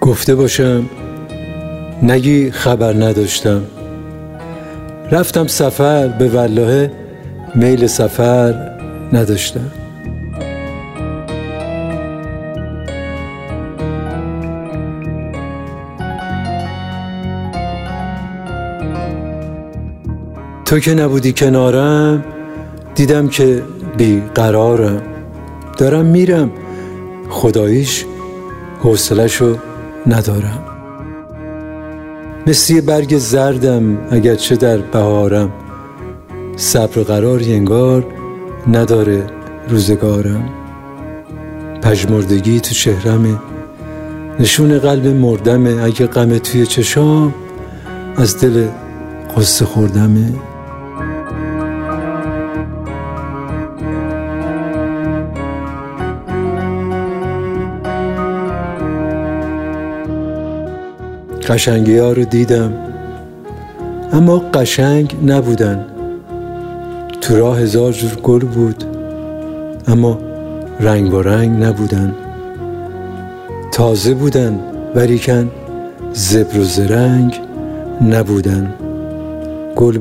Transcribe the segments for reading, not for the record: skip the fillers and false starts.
گفته باشم نگی خبر نداشتم، رفتم سفر به والله میل سفر نداشتم. تو که نبودی کنارم دیدم که بی قرارم، دارم میرم خداییش حوصله‌شو ندارم. مثل یه برگ زردم اگرچه در بهارم، صبر و قراری انگار نداره روزگارم. پژمردگی تو چهرمه، نشون قلب مردمه، اگه غم توی چشام از دل قصه خوردمه. قشنگی ها رو دیدم اما قشنگ نبودن، تو راه هزار جور گل بود اما رنگ و رنگ نبودن. تازه بودن ولیکن زبر و زرنگ نبودن. گل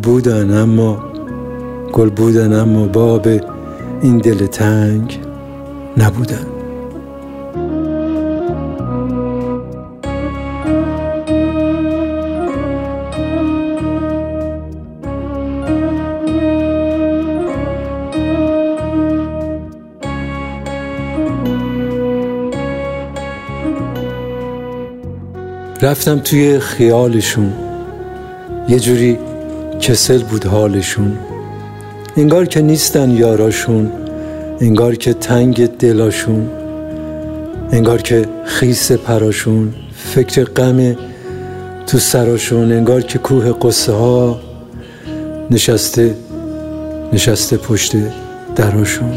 بودن اما باب این دل تنگ نبودن. رفتم توی خیالشون، یه جوری کسل بود حالشون، انگار که نیستن یاراشون، انگار که تنگ دلاشون، انگار که خیس پراشون، فکر غم تو سراشون، انگار که کوه قصه ها نشسته پشت دراشون.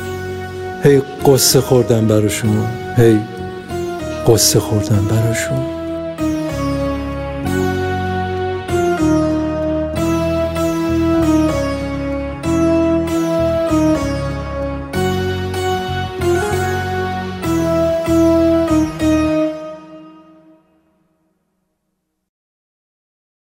هی قصه خوردم براشون، هی قصه خوردم براشون.